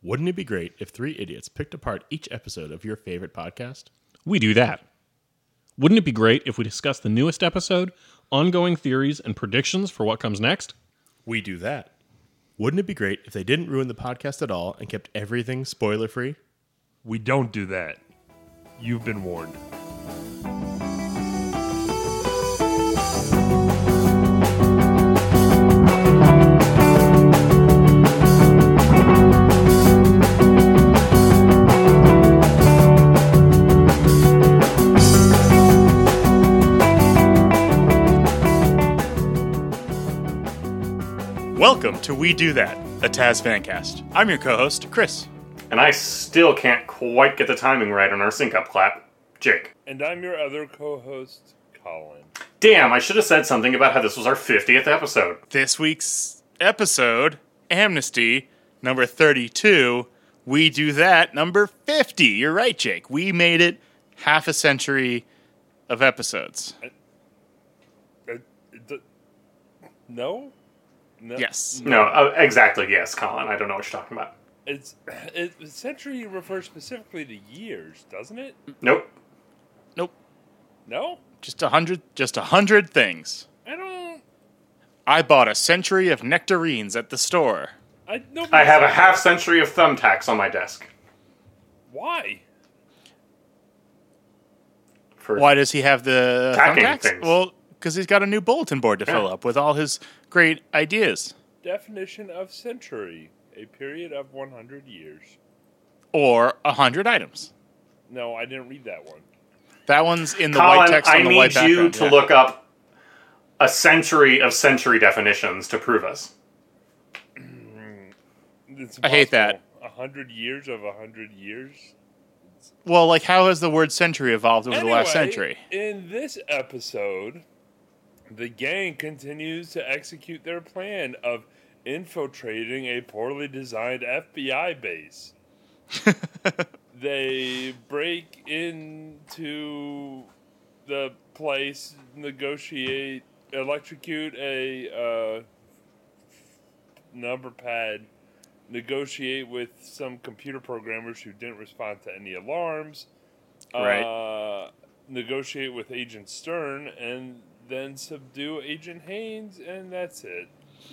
Wouldn't it be great if three idiots picked apart each episode of your favorite podcast? We do that. Wouldn't it be great if we discussed the newest episode, ongoing theories, and predictions for what comes next? We do that. Wouldn't it be great if they didn't ruin the podcast at all and kept everything spoiler-free? We don't do that. You've been warned. Welcome to We Do That, a Taz Fancast. I'm your co-host, Chris. And I still can't quite get the timing right on our sync-up clap, Jake. And I'm your other co-host, Colin. Damn, I should have said something about how this was our 50th episode. This week's episode, Amnesty, number 32, We Do That, number 50. You're right, Jake. We made it half a century of episodes. No? Yes. No, exactly, yes, Colin. I don't know what you're talking about. Century refers specifically to years, doesn't it? Nope. No? Just 100 things. I bought a century of nectarines at the store. I have a half century of thumbtacks on my desk. Why? Why does he have the thumbtacks? Things. Well, because he's got a new bulletin board to fill up with all his great ideas. Definition of century. A period of 100 years. Or 100 items. No, I didn't read that one. That one's in the Colin, white text on the white background. I need you to look up a century of century definitions to prove us. I hate that. 100 years of 100 years? Well, like, how has the word century evolved over the last century? In this episode, the gang continues to execute their plan of infiltrating a poorly designed FBI base. They break into the place, electrocute a number pad, negotiate with some computer programmers who didn't respond to any alarms, right? Negotiate with Agent Stern, and then subdue Agent Haynes, and that's it.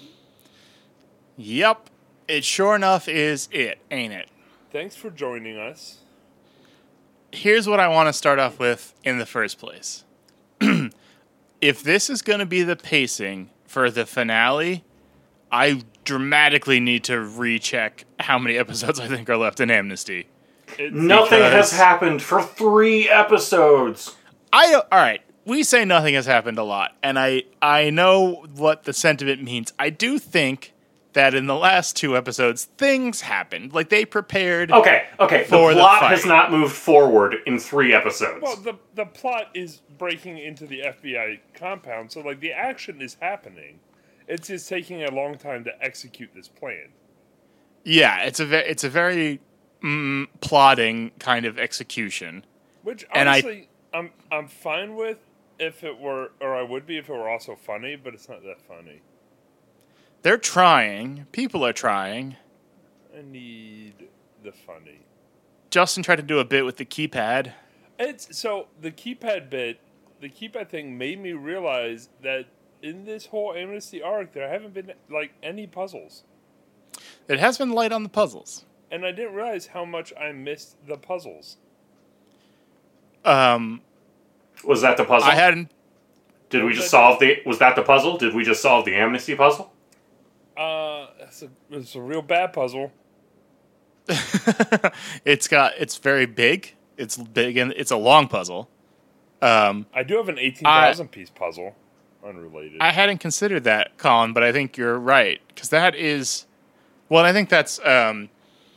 Yep. It sure enough is it, ain't it? Thanks for joining us. Here's what I want to start off with in the first place. If this is going to be the pacing for the finale, I dramatically need to recheck how many episodes I think are left in Amnesty. Nothing has happened for 3 episodes. All right. We say nothing has happened a lot, and I know what the sentiment means. I do think that in the last 2 episodes, things happened. Like, they prepared. Okay. The plot has not moved forward in 3 episodes. Well, the plot is breaking into the FBI compound, so, like, the action is happening. It's just taking a long time to execute this plan. Yeah, it's a very plotting kind of execution. Which, honestly, I'm fine with if it were, or I would be if it were also funny, but it's not that funny. They're trying. People are trying. I need the funny. Justin tried to do a bit with the keypad. So the keypad thing made me realize that in this whole Amnesty arc, there haven't been like any puzzles. It has been light on the puzzles. And I didn't realize how much I missed the puzzles. Was that the puzzle? I hadn't. Did we just solve the? Was that the puzzle? Did we just solve the Amnesty puzzle? It's a real bad puzzle. It's very big. It's big and it's a long puzzle. I do have an 18,000 piece puzzle. Unrelated. I hadn't considered that, Colin, but I think you're right because that is. Well, I think that's an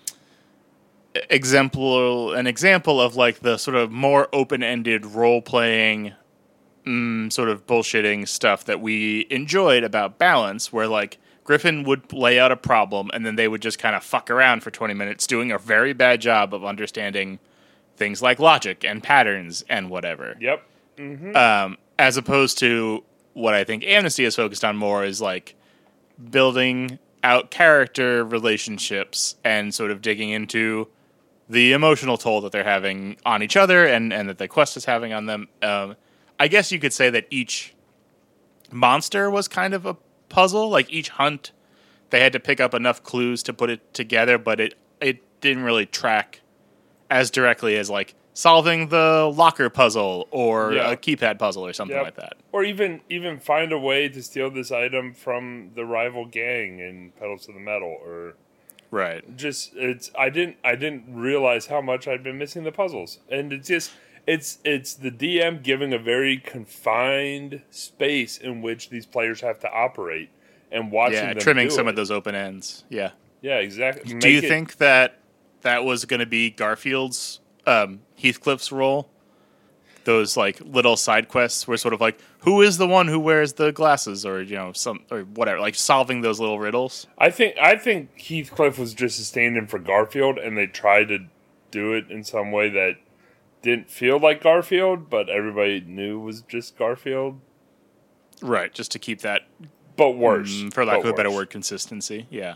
example of like the sort of more open-ended role-playing sort of bullshitting stuff that we enjoyed about Balance, where like Griffin would lay out a problem and then they would just kind of fuck around for 20 minutes doing a very bad job of understanding things like logic and patterns and whatever. Yep. Mm-hmm. As opposed to what I think Amnesty is focused on more is like building out character relationships and sort of digging into the emotional toll that they're having on each other and that the quest is having on them. I guess you could say that each monster was kind of a puzzle. Like each hunt, they had to pick up enough clues to put it together, but it didn't really track as directly as like solving the locker puzzle or a keypad puzzle or something like that. Or even find a way to steal this item from the rival gang in Pedals to the Metal, or right. I didn't realize how much I'd been missing the puzzles, and it's the DM giving a very confined space in which these players have to operate and watching them trimming do some it. of those open ends. Yeah, exactly. Do you think that was going to be Garfield's? Heathcliff's role, those like little side quests were sort of like, who is the one who wears the glasses, or or whatever, like solving those little riddles. I think Heathcliff was just a stand-in for Garfield, and they tried to do it in some way that didn't feel like Garfield, but everybody knew was just Garfield. Right, just to keep that, but worse, for lack of a better word, consistency. Yeah.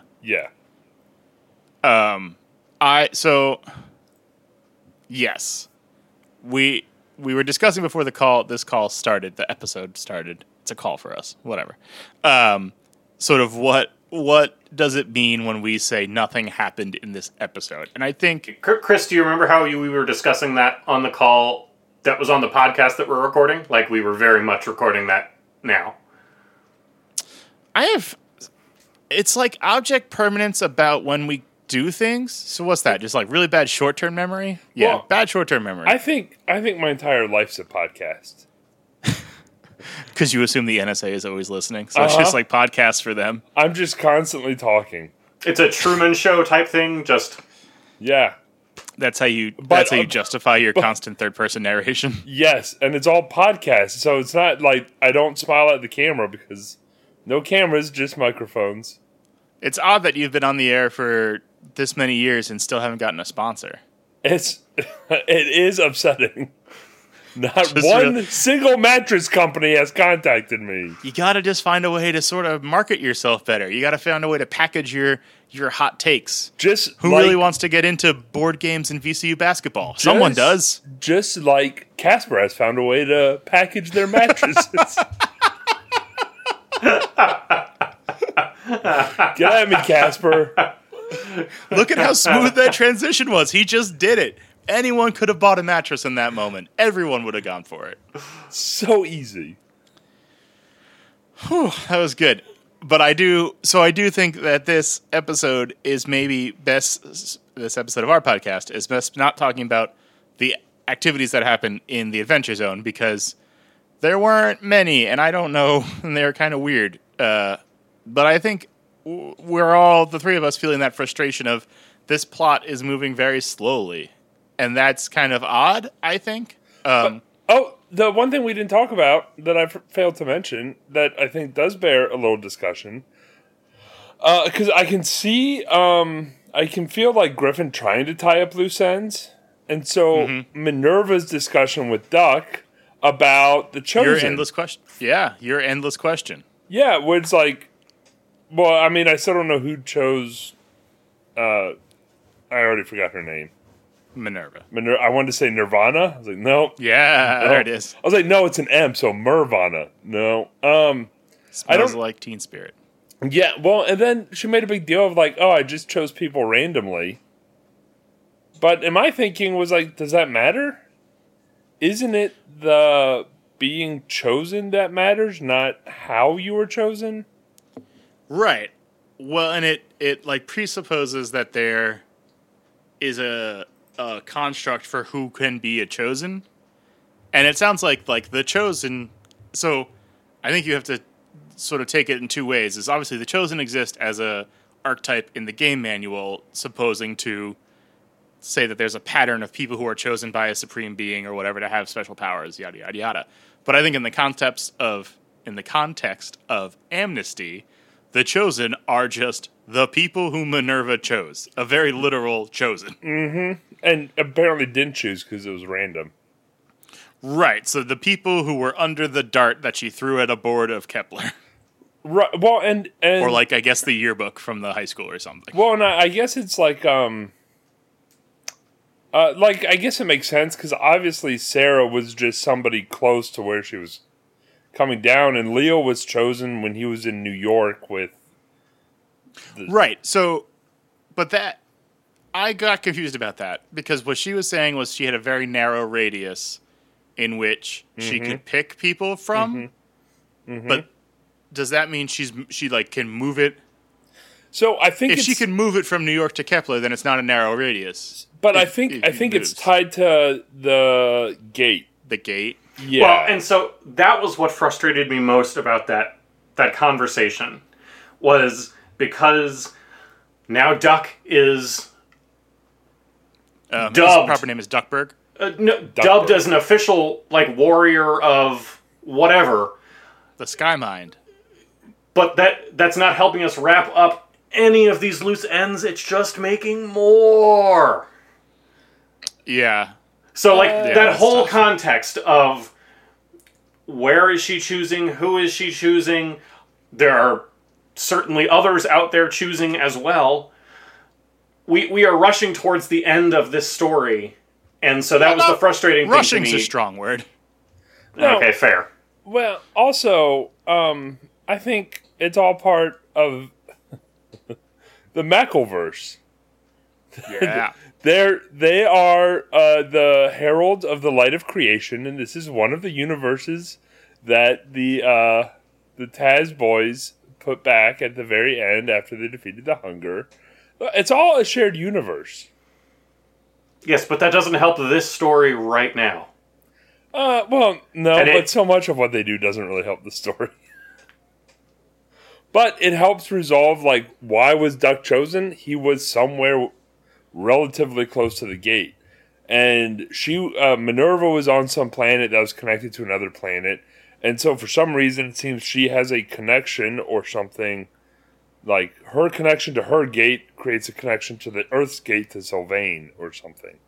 Yes, we were discussing before the episode started. It's a call for us, whatever. Sort of what does it mean when we say nothing happened in this episode? And I think, Chris, do you remember how we were discussing that on the call that was on the podcast that we're recording? Like we were very much recording that now. it's like object permanence about when we do things. So what's that? Just like really bad short-term memory? Yeah, Well, bad short-term memory. I think my entire life's a podcast. Because you assume the NSA is always listening. So it's just like podcasts for them. I'm just constantly talking. It's a Truman Show type thing, just... Yeah. That's how you justify your constant third-person narration. Yes, and it's all podcasts, so it's not like I don't smile at the camera because no cameras, just microphones. It's odd that you've been on the air for this many years and still haven't gotten a sponsor. It is upsetting. Not one single mattress company has contacted me. You got to just find a way to sort of market yourself better. You got to find a way to package your hot takes. Who really wants to get into board games and VCU basketball? Someone does. Just like Casper has found a way to package their mattresses. Get at me, Casper. Look at how smooth that transition was. He just did it. Anyone could have bought a mattress in that moment. Everyone would have gone for it. So easy. Whew, that was good. But I do think that this episode is maybe best, this episode of our podcast is best not talking about the activities that happen in the Adventure Zone, because there weren't many, and I don't know, and they were kind of weird. But I think we're all, the three of us, feeling that frustration of this plot is moving very slowly. And that's kind of odd, I think. The one thing we didn't talk about that I failed to mention that I think does bear a little discussion, because I can see, I can feel like Griffin trying to tie up loose ends, and so Minerva's discussion with Duck about the Chosen. Your endless question. Yeah, your endless question. Yeah, where it's like, well, I mean, I still don't know who chose. I already forgot her name. Minerva. I wanted to say Nirvana. I was like, no. Yeah, no. There it is. I was like, no, it's an M, so Mervana. No. Smells like Teen Spirit. Yeah, well, and then she made a big deal of like, oh, I just chose people randomly. But in my thinking was like, does that matter? Isn't it the being chosen that matters, not how you were chosen? Right. Well, and it like presupposes that there is a construct for who can be a chosen, and it sounds like the chosen. So I think you have to sort of take it in two ways. Is obviously the chosen exist as a archetype in the game manual, supposing to say that there's a pattern of people who are chosen by a supreme being or whatever to have special powers, yada yada yada. But I think in the context of Amnesty, the chosen are just the people who Minerva chose. A very literal chosen. Mm-hmm. And apparently didn't choose because it was random. Right. So the people who were under the dart that she threw at a board of Kepler. Right. Well, and or like I guess the yearbook from the high school or something. Well, and I guess it's like I guess it makes sense because obviously Sarah was just somebody close to where she was coming down, and Leo was chosen when he was in New York with. Right. So, but that I got confused about that because what she was saying was she had a very narrow radius in which she could pick people from, but does that mean she like can move it? So I think if she can move it from New York to Kepler, then it's not a narrow radius. But I think it's tied to the gate. The gate. Yeah. Well, and so that was what frustrated me most about that conversation was because now Duck is His dubbed. proper name is Duckburg. Dubbed as an official like warrior of whatever. The Sky Mind. But that's not helping us wrap up any of these loose ends. It's just making more. Yeah. So, like, that whole tough. context of where is she choosing, who is she choosing, there are certainly others out there choosing as well. We are rushing towards the end of this story, and so that was the frustrating thing to Rushing's me. a strong word. No. Okay, fair. Well, also, I think it's all part of the Mackleverse. Yeah. They are the heralds of the light of creation, and this is one of the universes that the Taz boys put back at the very end after they defeated the Hunger. It's all a shared universe. Yes, but that doesn't help this story right now. Well, no, And but so much of what they do doesn't really help the story. But it helps resolve, like, why was Duck chosen? He was somewhere relatively close to the gate. And Minerva was on some planet that was connected to another planet. And so for some reason, it seems she has a connection or something. Like, her connection to her gate creates a connection to the Earth's gate to Sylvain or something.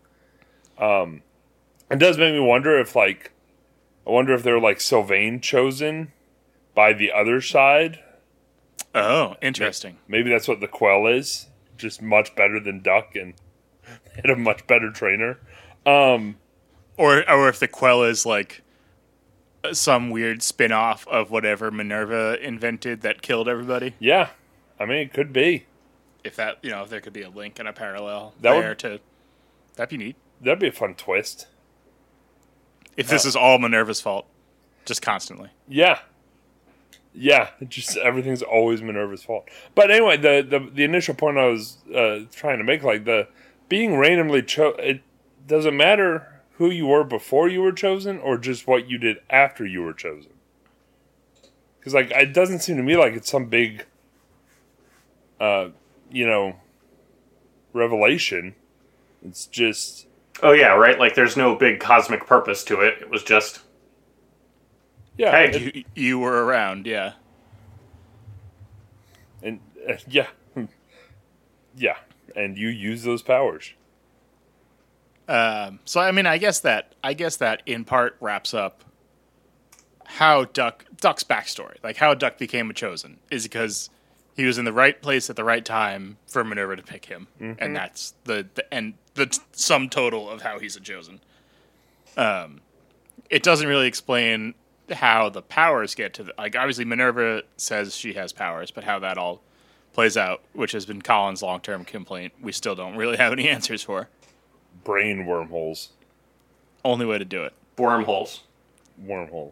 It does make me wonder if, like, they're, like, Sylvain chosen by the other side. Oh, interesting. Maybe that's what the Quell is. Just much better than Duck and had a much better trainer. Or if the Quell is like some weird spin-off of whatever Minerva invented that killed everybody. Yeah. I mean, it could be. If that, if there could be a link and a parallel That'd that'd be neat. That'd be a fun twist. If this is all Minerva's fault, just constantly. Yeah. Yeah, just everything's always Minerva's fault. But anyway, the initial point I was trying to make, like, the being randomly chosen, it doesn't matter who you were before you were chosen or just what you did after you were chosen. Because, like, it doesn't seem to me like it's some big, revelation. It's just... Oh, yeah, right? Like, there's no big cosmic purpose to it. It was just... Yeah, Hey, You were around, yeah. and yeah, yeah, and you use those powers. So I mean, I guess that in part wraps up how Duck's backstory, like how Duck became a chosen, is because he was in the right place at the right time for Minerva to pick him, and that's the sum total of how he's a chosen. It doesn't really explain how the powers get to obviously Minerva says she has powers, but how that all plays out, which has been Colin's long-term complaint, we still don't really have any answers for. Brain wormholes. Only way to do it. wormholes. Wormholes.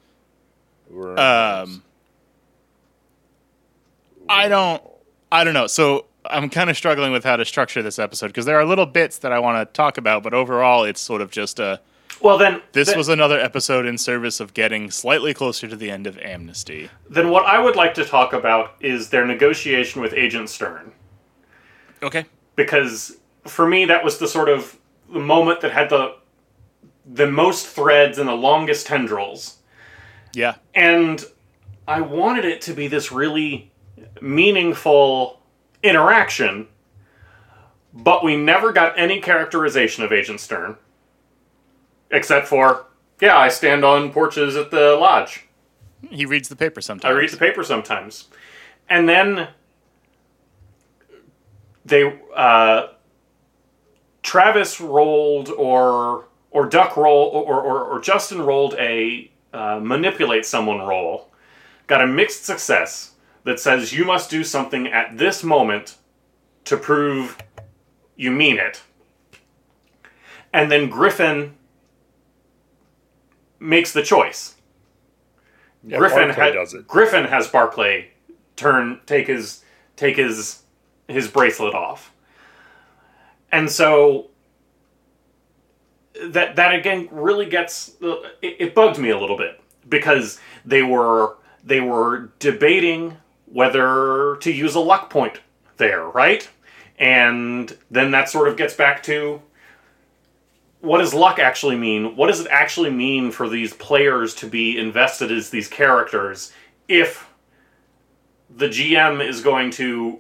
I don't know. So I'm kind of struggling with how to structure this episode because there are little bits that I want to talk about, but overall it's sort of just Well, then... This was another episode in service of getting slightly closer to the end of Amnesty. Then what I would like to talk about is their negotiation with Agent Stern. Okay. Because for me, that was the sort of the moment that had the most threads and the longest tendrils. Yeah. And I wanted it to be this really meaningful interaction, but we never got any characterization of Agent Stern. Except for, yeah, I stand on porches at the lodge. He reads the paper sometimes. I read the paper sometimes. And then they Travis rolled or Duck roll or Justin rolled a manipulate someone roll. Got a mixed success that says you must do something at this moment to prove you mean it. And then Griffin makes the choice. Yeah, Barclay does it. Griffin has Barclay take his bracelet off. And so that again really gets it bugged me a little bit because they were debating whether to use a luck point there, right? And then that sort of gets back to what does luck actually mean? What does it actually mean for these players to be invested as these characters if the GM is going to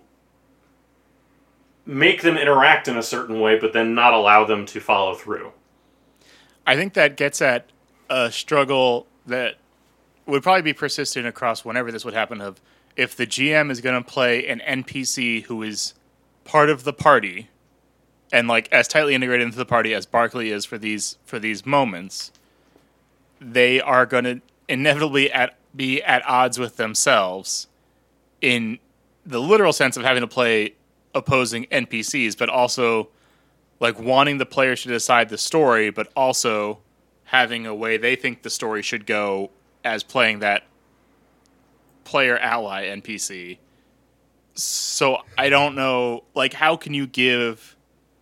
make them interact in a certain way but then not allow them to follow through? I think that gets at a struggle that would probably be persistent across whenever this would happen of if the GM is going to play an NPC who is part of the party and like as tightly integrated into the party as Barclay is for these moments, they are going to inevitably be at odds with themselves in the literal sense of having to play opposing NPCs, but also like wanting the players to decide the story, but also having a way they think the story should go as playing that player ally NPC. So I don't know, like how can you give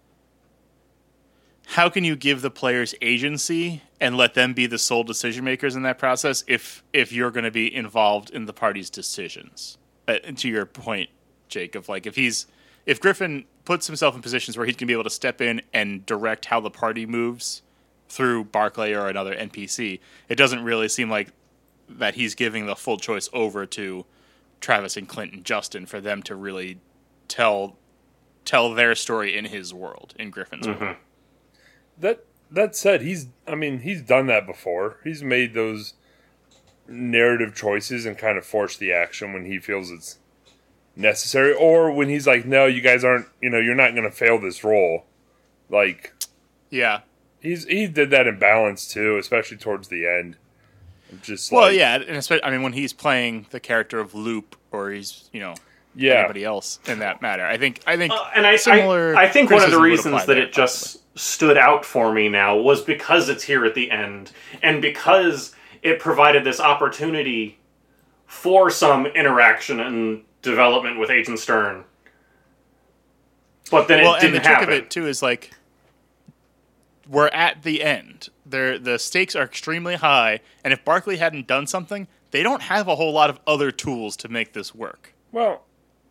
the players agency and let them be the sole decision makers in that process if you're going to be involved in the party's decisions? To your point, Jake, of like if Griffin puts himself in positions where he's going to be able to step in and direct how the party moves through Barclay or another NPC, it doesn't really seem like that he's giving the full choice over to Travis and Clint and Justin for them to really tell their story in his world, in Griffin's world. That said, he's done that before. He's made those narrative choices and kind of forced the action when he feels it's necessary, or when he's like, no, you guys aren't, you're not going to fail this role. Like, yeah, he did that in Balance too, especially towards the end. Just yeah, and especially, when he's playing the character of Loop, or he's anybody else in that matter. I think and I think one of the reasons that it just stood out for me now was because it's here at the end, and because it provided this opportunity for some interaction and development with Agent Stern. But then it didn't happen. And the trick of it too is like we're at the end. The stakes are extremely high, and if Barclay hadn't done something, they don't have a whole lot of other tools to make this work. Well,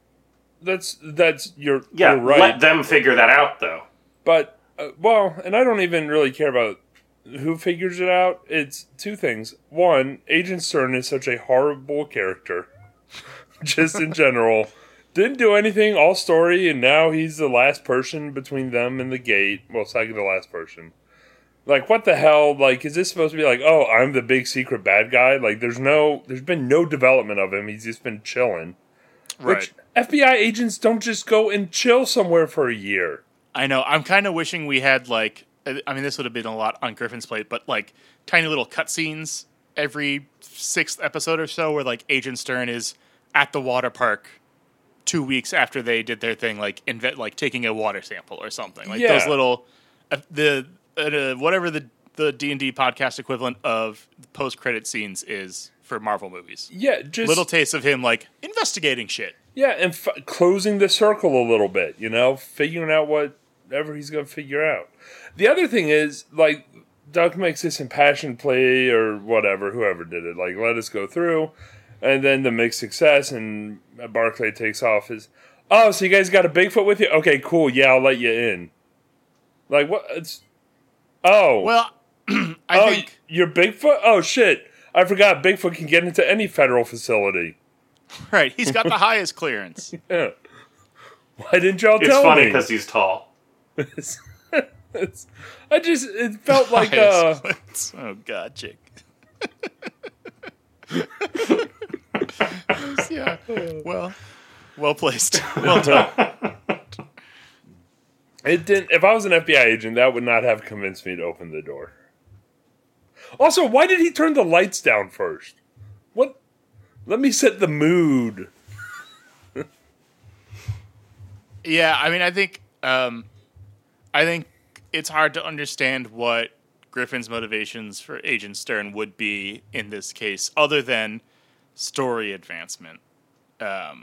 you're right. Let them figure that out, though. But and I don't even really care about who figures it out. It's two things. One, Agent Stern is such a horrible character, just in general. Didn't do anything all story, and now he's the last person between them and the gate. Well, second to last person. Like, what the hell? Like, is this supposed to be like, oh, I'm the big secret bad guy? Like, there's been no development of him. He's just been chilling. Right. Which FBI agents don't just go and chill somewhere for a year. I know. I'm kind of wishing we had, like, this would have been a lot on Griffin's plate, but, like, tiny little cutscenes every 6th episode or so where, like, Agent Stern is at the water park 2 weeks after they did their thing, like, taking a water sample or something. Like, those little... whatever the D&D podcast equivalent of post-credit scenes is for Marvel movies. Yeah, just... little taste of him, like, investigating shit. Yeah, and closing the circle a little bit, figuring out whatever he's going to figure out. The other thing is, like, Duck makes this impassioned play or whatever, whoever did it, like, let us go through, and then the mixed success, and Barclay takes off his, oh, so you guys got a Bigfoot with you? Okay, cool, yeah, I'll let you in. Like, what? Oh. Well, I think... You're Bigfoot? Oh, shit. I forgot Bigfoot can get into any federal facility. Right, he's got the highest clearance. Yeah. Why didn't y'all tell me? It's funny because he's tall. It felt like Oh, God, Jake. Yeah. Well placed. Well done. It didn't. If I was an FBI agent, that would not have convinced me to open the door. Also, why did he turn the lights down first? What? Let me set the mood. Yeah, I mean, I think it's hard to understand what Griffin's motivations for Agent Stern would be in this case, other than story advancement. And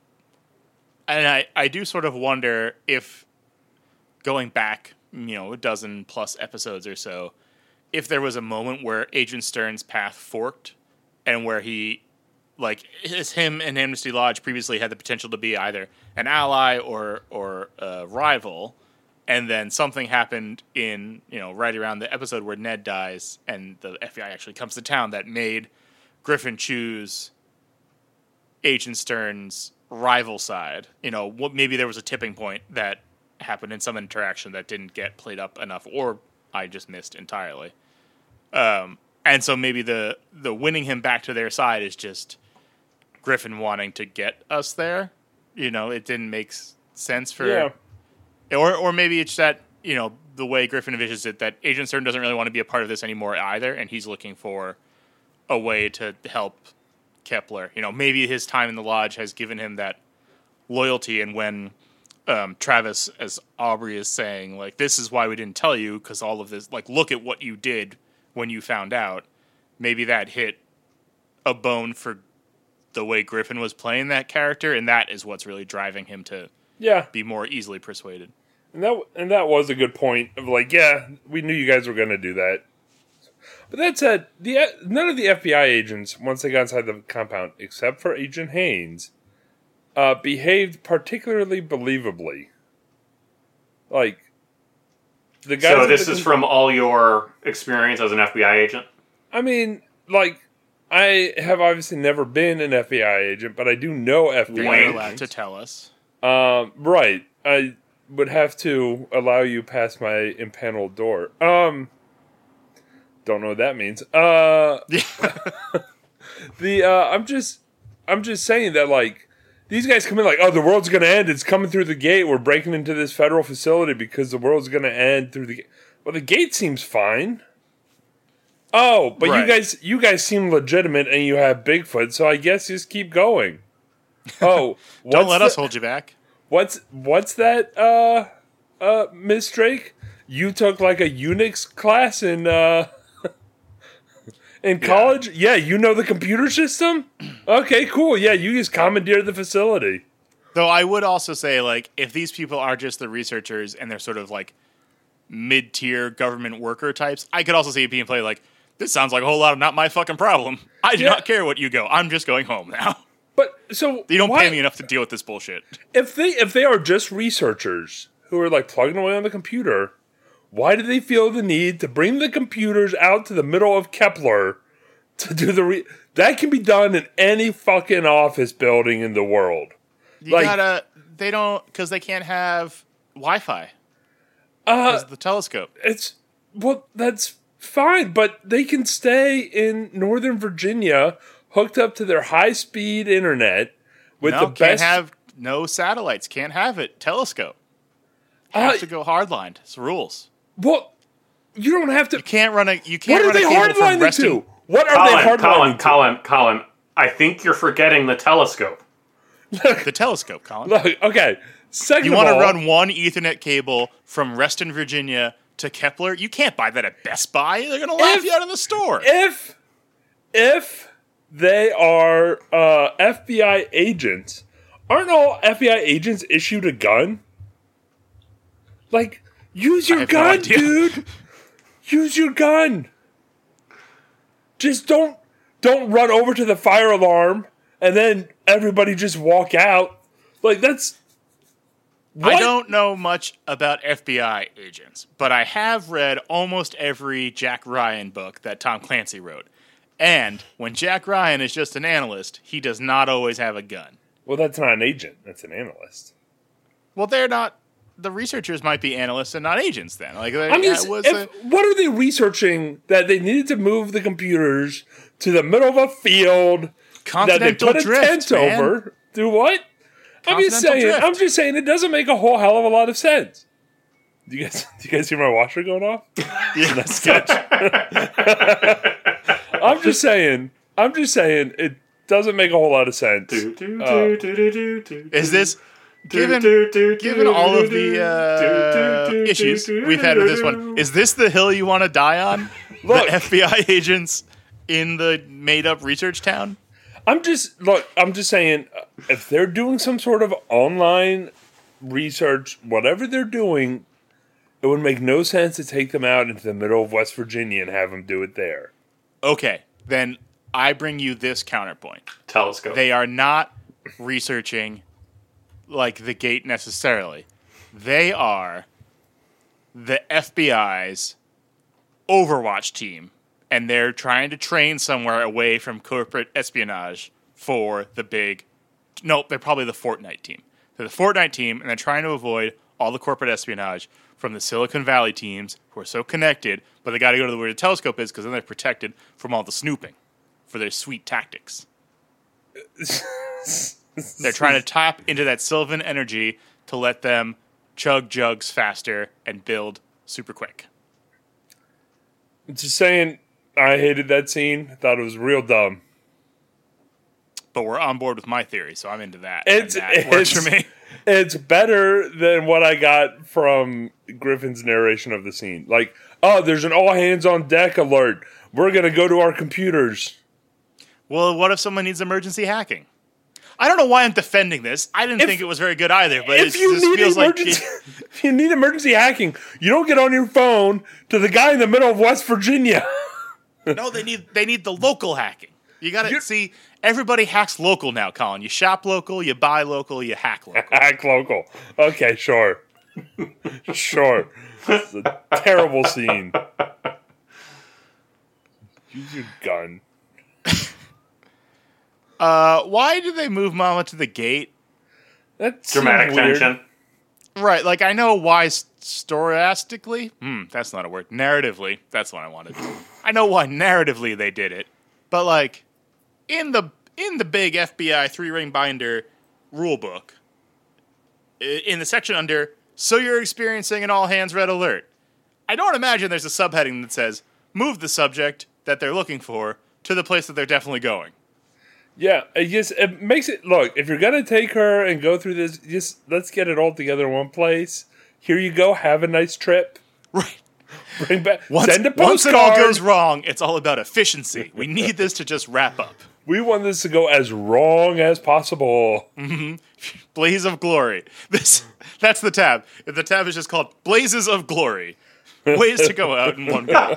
I do sort of wonder if, going back, a dozen plus episodes or so, if there was a moment where Agent Stern's path forked and where him and Amnesty Lodge previously had the potential to be either an ally or a rival, and then something happened in, right around the episode where Ned dies and the FBI actually comes to town that made Griffin choose Agent Stern's rival side. Maybe there was a tipping point that happened in some interaction that didn't get played up enough, or I just missed entirely. And so maybe the winning him back to their side is just Griffin wanting to get us there. It didn't make sense for... Yeah. Or maybe it's that, the way Griffin envisions it, that Agent Stern doesn't really want to be a part of this anymore either, and he's looking for a way to help Kepler. Maybe his time in the Lodge has given him that loyalty, and when Travis, as Aubrey is saying, this is why we didn't tell you, because all of this, look at what you did when you found out, maybe that hit a bone for the way Griffin was playing that character, and that is what's really driving him to be more easily persuaded. And that was a good point of we knew you guys were going to do that. But that said, none of the FBI agents, once they got inside the compound, except for Agent Haynes, behaved particularly believably. The guys. So this is from all your experience as an FBI agent? I mean, I have obviously never been an FBI agent, but I do know FBI You're agents. allowed to tell us. Right. I would have to allow you past my impaneled door. Don't know what that means. I'm just saying that these guys come in the world's gonna end. It's coming through the gate. We're breaking into this federal facility because the world's gonna end through the gate. Well, the gate seems fine. Oh, but right. you guys seem legitimate and you have Bigfoot, so I guess just keep going. Oh, don't let us hold you back. What's that, Miss Drake? You took a Unix class in college? Yeah, you know the computer system? Okay, cool. Yeah, you just commandeered the facility. Though I would also say, if these people are just the researchers and they're sort of mid-tier government worker types, I could also see it being played this sounds like a whole lot of not my fucking problem. I do not care what you go. I'm just going home now. But so you don't pay me enough to deal with this bullshit. If they are just researchers who are plugging away on the computer, why do they feel the need to bring the computers out to the middle of Kepler to do that can be done in any fucking office building in the world. They don't, because they can't have Wi-Fi. Because of the telescope. That's fine, but they can stay in Northern Virginia hooked up to their high-speed internet with the best... No satellites. Can't have it. Telescope. Have to go hardlined. It's rules. Well, you don't have to... You can't run a... What are they hardlined to? What are they hardlined to? Colin, I think you're forgetting the telescope. The telescope, Colin. Look, okay. Second you want to run one Ethernet cable from Reston, Virginia to Kepler? You can't buy that at Best Buy. They're going to laugh you out in the store. If they are FBI agents, aren't all FBI agents issued a gun? Use your gun, dude. Use your gun. Just don't run over to the fire alarm and then everybody just walk out. That's... What? I don't know much about FBI agents, but I have read almost every Jack Ryan book that Tom Clancy wrote. And when Jack Ryan is just an analyst, he does not always have a gun. Well, that's not an agent. That's an analyst. Well, they're not... The researchers might be analysts and not agents then. What are they researching that they needed to move the computers to the middle of a field that they Continental put a drift, tent man. over. Do what? Continental drift. I'm just saying it doesn't make a whole hell of a lot of sense. Do you guys hear my washer going off? Yes. I'm just saying it doesn't make a whole lot of sense. Is this given all of the issues we've had with this one? Is this the hill you want to die on? Look. The FBI agents in the made-up research town? I'm just saying, if they're doing some sort of online research, whatever they're doing, it would make no sense to take them out into the middle of West Virginia and have them do it there. Okay, then I bring you this counterpoint. Telescope. They are not researching like the gate necessarily. They are the FBI's Overwatch team, and they're trying to train somewhere away from corporate espionage for the big... No, they're probably the Fortnite team. They're the Fortnite team, and they're trying to avoid all the corporate espionage from the Silicon Valley teams who are so connected, but they got to go to where the telescope is because then they're protected from all the snooping for their sweet tactics. They're trying to tap into that Sylvan energy to let them chug jugs faster and build super quick. Just saying, I hated that scene. I thought it was real dumb. But we're on board with my theory, so I'm into that. It's- and that works for me. It's better than what I got from Griffin's narration of the scene. Like, oh, there's an all hands on deck alert. We're going to go to our computers. Well, what if someone needs emergency hacking? I don't know why I'm defending this. I didn't think it was very good either, but it If you just need feels like... emergency, if you need emergency hacking, you don't get on your phone to the guy in the middle of West Virginia. No, they need the local hacking. You got to see, everybody hacks local now, Colin. You shop local, you buy local, you hack local. Hack local. Okay, sure. Sure. It's a terrible scene. Use your gun. Why did they move Mama to the gate? That's Dramatic tension. Right, like I know why storyastically. That's not a word. Narratively, that's what I wanted. I know why narratively they did it, but like in the big FBI 3-ring binder rule book, in the section under "So you're experiencing an all hands red alert," I don't imagine there's a subheading that says "Move the subject that they're looking for to the place that they're definitely going." Yeah, it makes it look. If you're gonna take her and go through this, just let's get it all together in one place. Here you go. Have a nice trip. Right. Bring back. Once Send a postcard. Once it all goes wrong, it's all about efficiency. We need this to just wrap up. We want this to go as wrong as possible. Blaze of Glory. That's the tab. The tab is just called Blazes of Glory. Ways to go out in one go.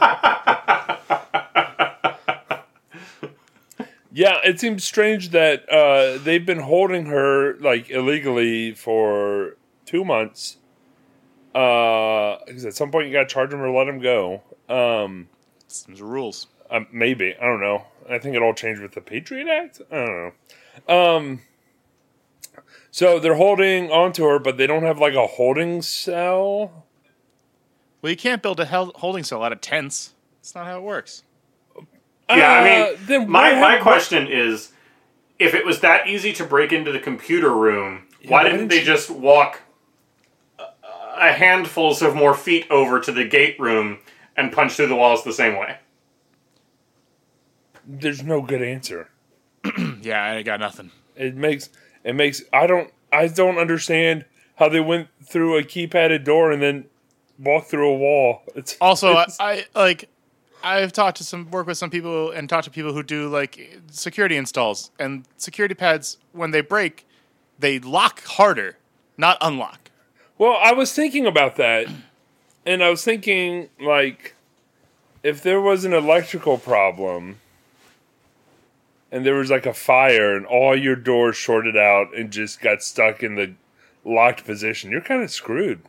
Yeah, it seems strange that they've been holding her like illegally for 2 months. Because at some point you got to charge them or let them go. Some rules. Maybe, I don't know. I think it all changed with the Patriot Act. I don't know. So they're holding onto her, but they don't have like a holding cell. Well, you can't build a holding cell out of tents. That's not how it works. Yeah, I mean, then my question is, if it was that easy to break into the computer room, why didn't they just walk a handfuls of more feet over to the gate room and punch through the walls the same way? There's no good answer. Yeah, I got nothing. It makes I don't understand how they went through a keypadded door and then walked through a wall. I've talked to work with some people and talked to people who do like security installs, and security pads, when they break, they lock harder, not unlock. Well, I was thinking about that, and I was thinking, like, if there was an electrical problem, and there was, like, a fire, and all your doors shorted out and just got stuck in the locked position, you're kind of screwed.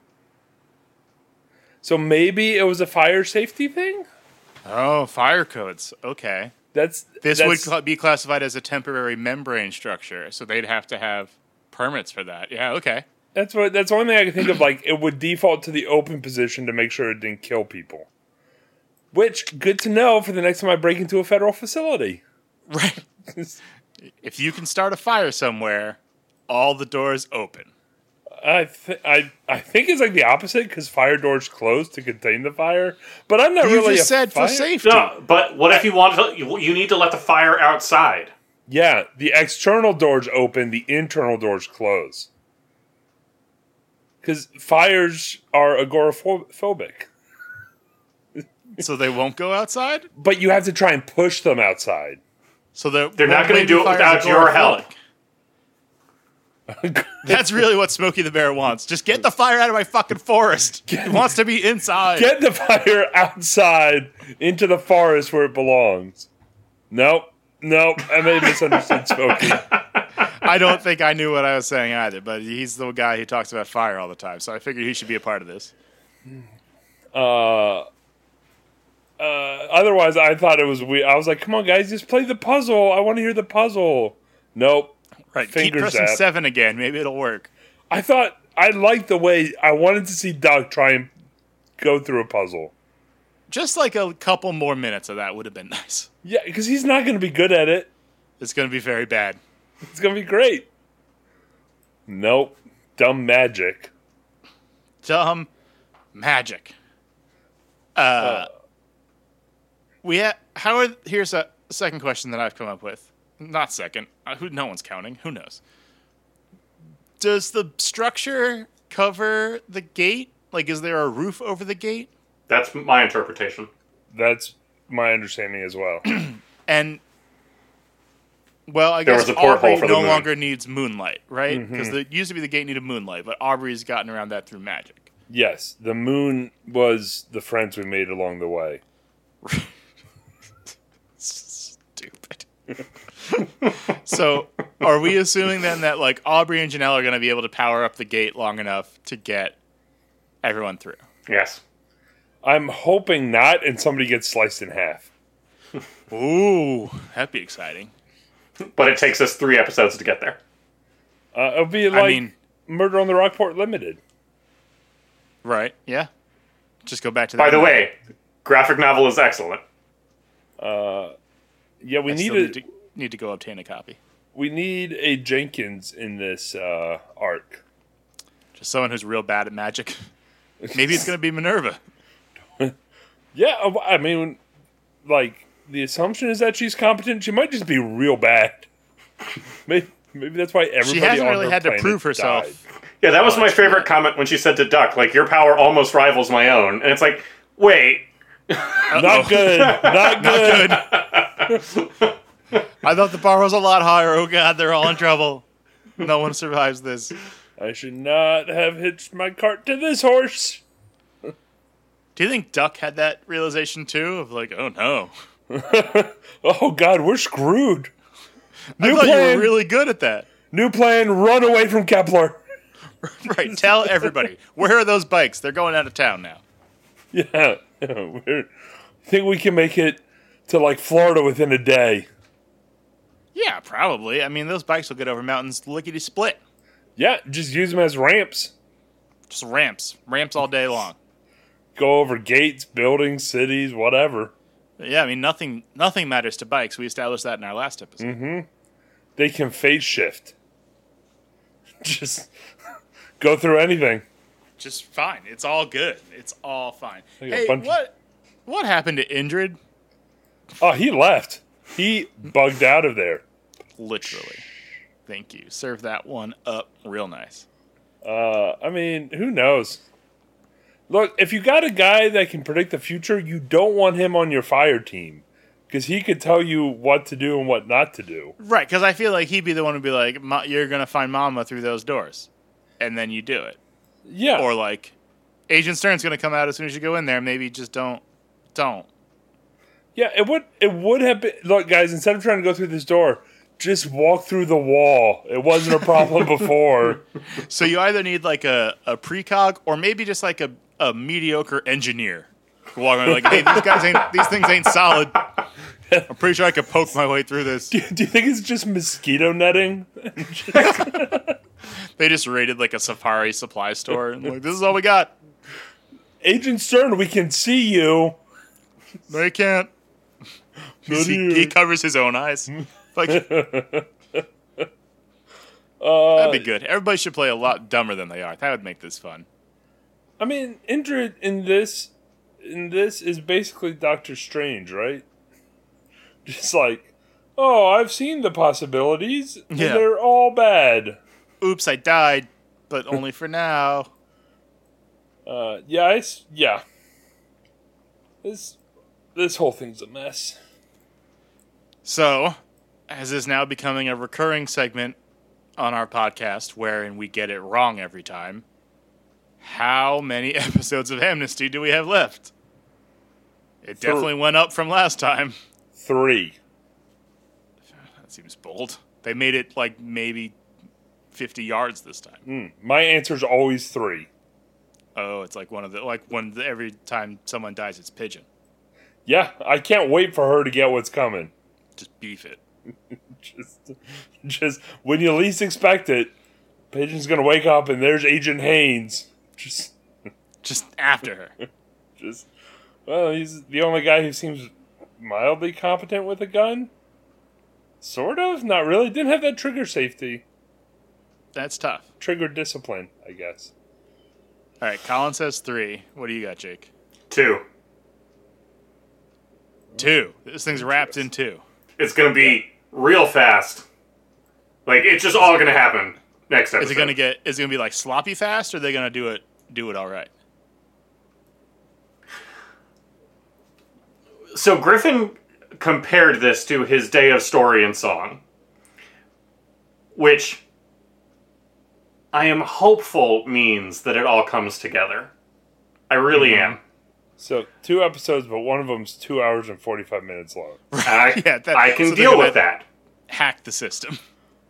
So maybe it was a fire safety thing? Oh, fire codes. Okay. This would be classified as a temporary membrane structure, so they'd have to have permits for that. Yeah, okay. That's the only thing I can think of. Like, it would default to the open position to make sure it didn't kill people. Which, good to know for the next time I break into a federal facility. Right. If you can start a fire somewhere, all the doors open. I think it's like the opposite because fire doors close to contain the fire. But I'm not You really just a said fire. for safety. No, but what if you want to? You need to let the fire outside. Yeah, the external doors open, the internal doors close. Because fires are agoraphobic. So they won't go outside? But you have to try and push them outside. So They're not going to do it without your help. That's really what Smokey the Bear wants. Just get the fire out of my fucking forest. He wants to be inside. Get the fire outside into the forest where it belongs. Nope. I may have misunderstood Smokey. I don't think I knew what I was saying either, but he's the guy who talks about fire all the time, so I figured he should be a part of this. Otherwise, I thought it was weird. I was like, come on, guys, just play the puzzle. I want to hear the puzzle. Nope. Right, keep Finger pressing zap. 7 again. Maybe it'll work. I thought I liked the way I wanted to see Doug try and go through a puzzle. Just like a couple more minutes of that would have been nice. Yeah, because he's not going to be good at it. It's going to be very bad. It's going to be great. Nope. Dumb magic. Dumb magic. Here's a second question that I've come up with. Not second. No one's counting. Who knows? Does the structure cover the gate? Like, is there a roof over the gate? That's my interpretation. That's my understanding as well. And, well, I There guess was a porthole Aubrey for the no moon. longer needs moonlight, right? Because it used to be the gate needed moonlight, but Aubrey's gotten around that through magic. Yes, the moon was the friends we made along the way. Stupid. So, are we assuming then that, like, Aubrey and Janelle are going to be able to power up the gate long enough to get everyone through? Yes. I'm hoping not, and somebody gets sliced in half. Ooh, that'd be exciting. But it takes us 3 episodes to get there. It'll be like Murder on the Rockport Limited. Right, yeah. Just go back to that. By the way, graphic novel is excellent. Yeah, we need to go obtain a copy. We need a Jenkins in this arc. Just someone who's real bad at magic. Maybe it's going to be Minerva. Yeah, I mean, like, the assumption is that she's competent. She might just be real bad. Maybe that's why everybody She hasn't on really her had to planet prove herself. died. Yeah, that was my favorite comment when she said to Duck, like, your power almost rivals my own. And it's like, wait. Not good. Not good. I thought the bar was a lot higher. Oh, God, they're all in trouble. No one survives this. I should not have hitched my cart to this horse. Do you think Duck had that realization, too? Of like, oh, no. Oh, God, we're screwed. I thought you were really good at that. New plan, run away from Kepler. Right, tell everybody. Where are those bikes? They're going out of town now. Yeah. I think we can make it to, like, Florida within a day. Yeah, probably. I mean, those bikes will get over mountains lickety-split. Yeah, just use them as ramps. Just ramps. Ramps all day long. Go over gates, buildings, cities, whatever. Yeah, I mean, nothing matters to bikes. We established that in our last episode. Mm-hmm. They can phase shift. Just go through anything. Just fine. It's all good. It's all fine. Like a Hey, bunch what happened to Indrid? Oh, he left. He bugged out of there. Literally. Thank you. Serve that one up real nice. I mean, who knows? Look, if you got a guy that can predict the future, you don't want him on your fire team. Because he could tell you what to do and what not to do. Right, because I feel like he'd be the one who'd be like, you're going to find Mama through those doors. And then you do it. Yeah. Or like, Agent Stern's going to come out as soon as you go in there. Maybe just don't. Yeah, it would have been... Look, guys, instead of trying to go through this door, just walk through the wall. It wasn't a problem before. So you either need like a precog or maybe just like a mediocre engineer. Walking around like, hey, these things ain't solid. I'm pretty sure I could poke my way through this. Do you think it's just mosquito netting? They just raided like a safari supply store and like, this is all we got. Agent Stern, we can see you. No, you can't. He covers his own eyes. Like, that'd be good. Everybody should play a lot dumber than they are. That would make this fun. I mean, Indrid in this is basically Doctor Strange, right? Just like, oh, I've seen the possibilities, and Yeah. they're all bad. Oops, I died, but only for now. Yeah. This whole thing's a mess. So, as is now becoming a recurring segment on our podcast, wherein we get it wrong every time, how many episodes of Amnesty do we have left? It definitely went up from last time. 3. That seems bold. They made it like maybe 50 yards this time. My answer's always 3. Oh, it's like every time someone dies, it's Pigeon. Yeah, I can't wait for her to get what's coming. Just beef it. Just when you least expect it, Pigeon's gonna wake up and there's Agent Haynes. Just after her. Well, he's the only guy who seems mildly competent with a gun. Sort of, not really. Didn't have that trigger safety, That's tough. trigger discipline, I guess. All right, Colin says 3. What do you got, Jake? 2. 2. This thing's wrapped in 2. It's going to be real fast. Like, it's just all going to happen next episode. Is it gonna be like sloppy fast, or are they gonna do it all right? So Griffin compared this to his Day of Story and Song, which I am hopeful means that it all comes together. I really am. So 2 episodes, but one of them's 2 hours and 45 minutes long. I Yeah, can so they're deal gonna with that. Hack the system.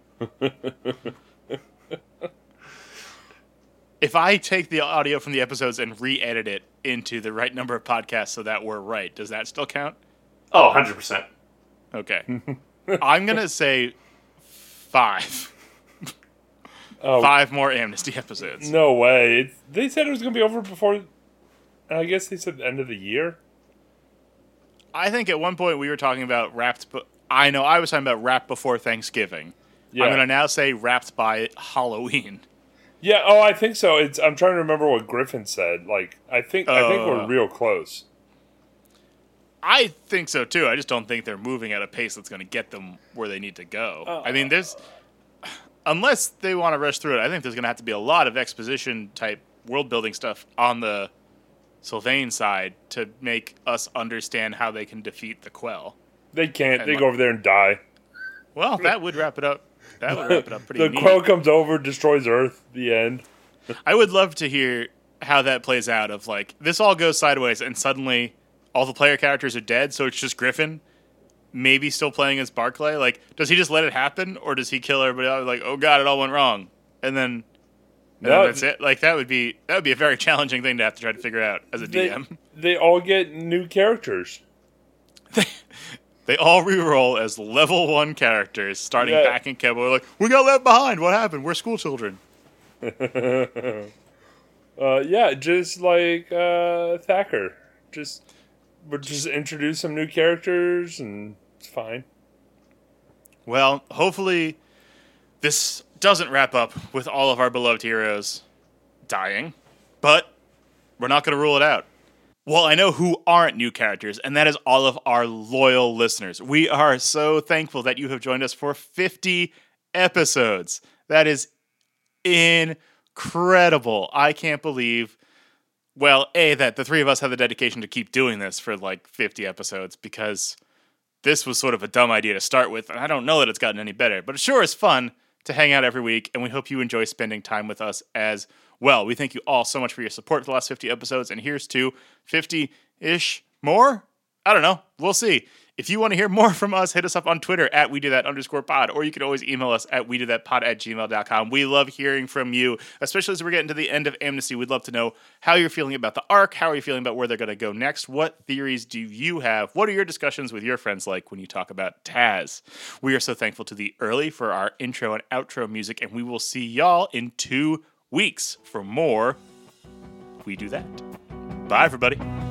If I take the audio from the episodes and re-edit it into the right number of podcasts so that we're right, does that still count? Oh, 100%. Okay. I'm going to say 5. Oh, 5 more Amnesty episodes. no way. They said it was going to be over before, I guess they said the end of the year. I think at one point we were talking about I know I was talking about wrapped before Thanksgiving. Yeah. I'm going to now say wrapped by Halloween. Yeah, I think so. I'm trying to remember what Griffin said. Like, I think we're real close. I think so too. I just don't think they're moving at a pace that's going to get them where they need to go. I mean, unless they want to rush through it, I think there's going to have to be a lot of exposition type world building stuff on the Sylvain side to make us understand how they can defeat the Quell. They can't. They go over there and die. Well, that would wrap it up. That would wrap it up pretty The neat. Quell comes over, destroys Earth. The end. I would love to hear how that plays out. Of like, this all goes sideways, and suddenly all the player characters are dead, so it's just Griffin, maybe still playing as Barclay. Like, does he just let it happen, or does he kill everybody else? Like, oh god, it all went wrong, and then that's it. Like, that would be a very challenging thing to have to try to figure out as a DM. They all get new characters. They all reroll as level 1 characters, starting back in Kebo. We're like, we got left behind. What happened? We're school children. Yeah, just like Thacker. We'll just introduce some new characters, and it's fine. Well, hopefully this doesn't wrap up with all of our beloved heroes dying, but we're not going to rule it out. Well, I know who aren't new characters, and that is all of our loyal listeners. We are so thankful that you have joined us for 50 episodes. That is incredible. I can't believe, well, that the 3 of us have the dedication to keep doing this for like 50 episodes, because this was sort of a dumb idea to start with, and I don't know that it's gotten any better, but it sure is fun to hang out every week, and we hope you enjoy spending time with us as well. We thank you all so much for your support for the last 50 episodes, and here's to 50-ish more? I don't know. We'll see. If you want to hear more from us, hit us up on Twitter at WeDoThat_pod, or you can always email us at WeDoThatPod@gmail.com. We love hearing from you, especially as we're getting to the end of Amnesty. We'd love to know how you're feeling about the arc, how are you feeling about where they're going to go next, what theories do you have, what are your discussions with your friends like when you talk about Taz. We are so thankful to The Early for our intro and outro music, and we will see y'all in 2 weeks for more We Do That. Bye, everybody.